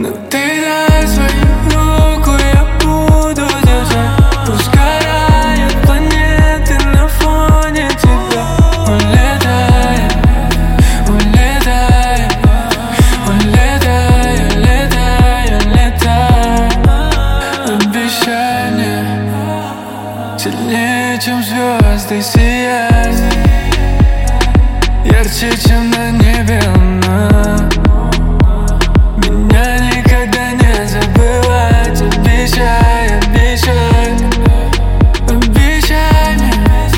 Но ты дай свою руку, я буду держать. Пусть сгорают планеты на фоне тебя. Улетай, улетай, улетай, улетай, улетай. Обещай мне сильнее, чем звезды сияй, ярче, чем на небе луна. Меня никогда не забывать. Обещай, обещай, обещай мне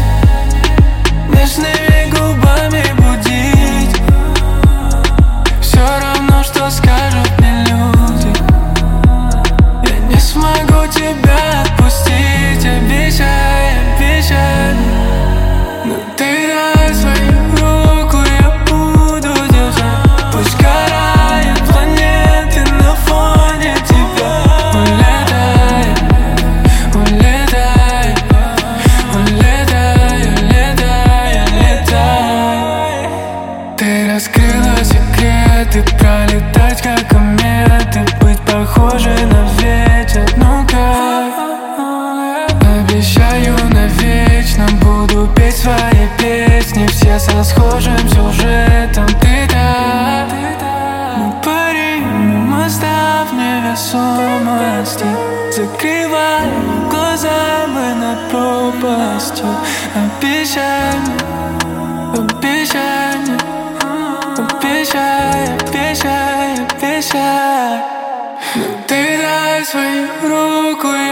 нежными губами будить. Все равно, что скажут мне люди. Я не смогу тебя отпустить. Обещай, обещай, но ты дай свою руку, я буду держать. Пусть сгорают планеты на фоне тебя. Улетай, улетай, улетай, улетай, улетай. Ты раскрыла секреты, пролетать как кометы, быть похожей на ветер. Ну-ка, обещаю навечно буду петь свои песни, все со схожим сюжетом. Ты да, мы парим у моста в невесомости. Закрывай глаза, мы над пропастью. Обещай мне, обещай мне, обещай, обещай, обещай. Но ты дай свою руку,